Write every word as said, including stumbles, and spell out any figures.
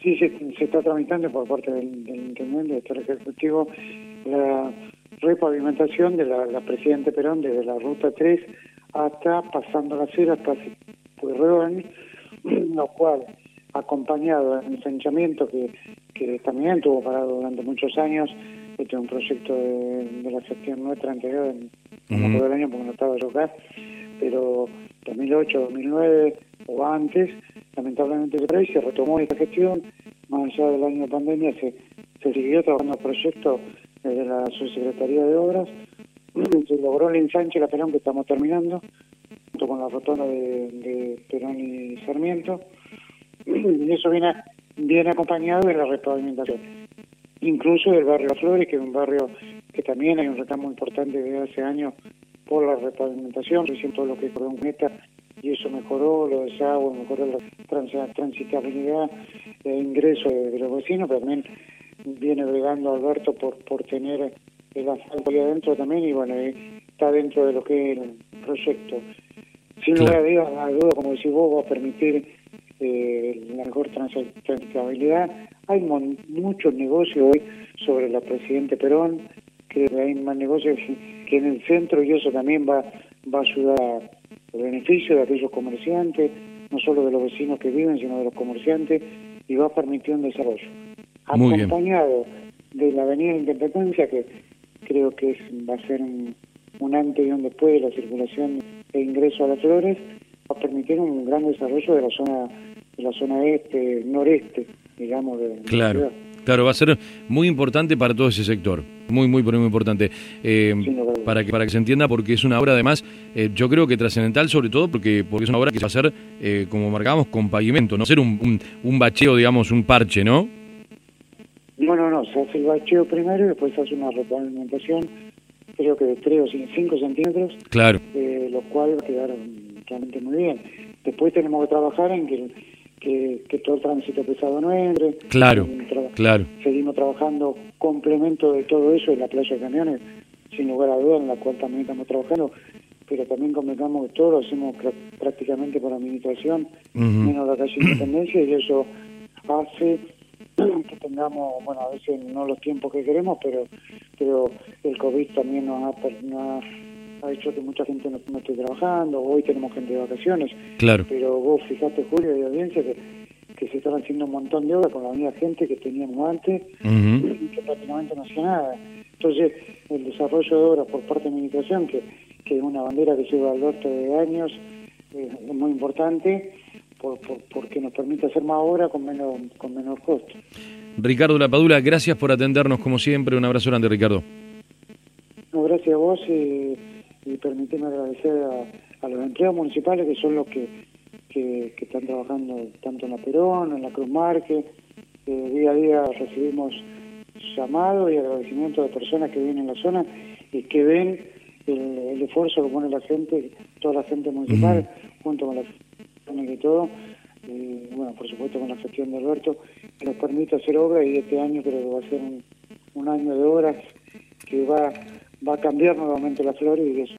Sí, se, se está tramitando por parte del, del intendente, del director ejecutivo, la repavimentación de la, la Presidente Perón desde la Ruta tres hasta pasando la acera hasta Pueyrredón, lo cual, acompañado del ensanchamiento que, que también estuvo parado durante muchos años. Este es un proyecto de, de la gestión nuestra anterior, en, no me acuerdo del año porque no estaba yo acá, pero dos mil ocho, dos mil nueve o antes, lamentablemente se, se retomó esta gestión. Más allá del año de pandemia se, se siguió trabajando el proyecto desde la Subsecretaría de Obras. Se logró el ensanche de la Perón que estamos terminando, junto con la rotonda de, de Perón y Sarmiento, y eso viene, viene acompañado de la repavimentación, incluso del barrio Las Flores, que es un barrio que también hay un reclamo importante desde hace años por la repavimentación, recién todo lo que es Cordón Cuneta, y eso mejoró, lo desagüe, mejoró la trans transitabilidad e ingreso de, de los vecinos, pero también viene bregando Alberto por, por tener el asfalto ahí adentro también, y bueno, eh, está dentro de lo que es el proyecto. Sin lugar a duda, como decís vos, va a permitir eh, la mejor transitabilidad. Hay mon muchos negocios hoy sobre la Presidente Perón, que hay más negocios que en el centro, y eso también va, va a ayudar al beneficio de aquellos comerciantes, no solo de los vecinos que viven, sino de los comerciantes, y va a permitir un desarrollo. Muy acompañado bien. de la Avenida Independencia, que creo que es, va a ser un, un antes y un después de la circulación e ingreso a Las Flores, va a permitir un gran desarrollo de la zona de la zona este, noreste, digamos, de, claro. de la ciudad. Claro, va a ser muy importante para todo ese sector, muy, muy, muy importante, eh, sí, no, para que para que se entienda, porque es una obra además, eh, yo creo que trascendental, sobre todo porque porque es una obra que se va a hacer, eh, como marcábamos, con pavimento, no ser un, un, un bacheo, digamos, un parche, ¿no? No, no, no, se hace el bacheo primero y después se hace una repavimentación, creo que de tres o cinco centímetros, claro. Eh, lo cual va a quedar realmente muy bien. Después tenemos que trabajar en que... Que, que todo el tránsito pesado no entre. Claro, tra claro. Seguimos trabajando complemento de todo eso en la playa de camiones, sin lugar a dudas, en la cual también estamos trabajando, pero también convengamos que todo lo hacemos prácticamente por administración, uh-huh. menos la calle Independencia, y eso hace que tengamos, bueno, a veces no los tiempos que queremos, pero pero el COVID también nos ha, nos ha ha hecho que mucha gente no, no esté trabajando, hoy tenemos gente de vacaciones, claro. Pero vos fijate, Julio, de audiencia, que, que se están haciendo un montón de obras con la misma gente que teníamos antes, uh-huh. y que prácticamente no hacía nada. Entonces, el desarrollo de obras por parte de la administración, que, que es una bandera que lleva Alberto de años, eh, es muy importante, por, por, porque nos permite hacer más obras con menor, con menor costo. Ricardo Lapadula, gracias por atendernos como siempre, un abrazo grande, Ricardo. No, gracias a vos, y, y permíteme agradecer a, a los empleados municipales, que son los que, que, que están trabajando tanto en la Perón, en la Cruz Márquez. Eh, día a día recibimos llamados y agradecimientos de personas que viven en la zona y que ven el, el esfuerzo que pone la gente, toda la gente municipal, uh-huh. junto con la gestión y todo, y bueno, por supuesto con la gestión de Alberto, que nos permite hacer obras, y este año creo que va a ser un, un año de obras que va, va a cambiar nuevamente Las Flores, y eso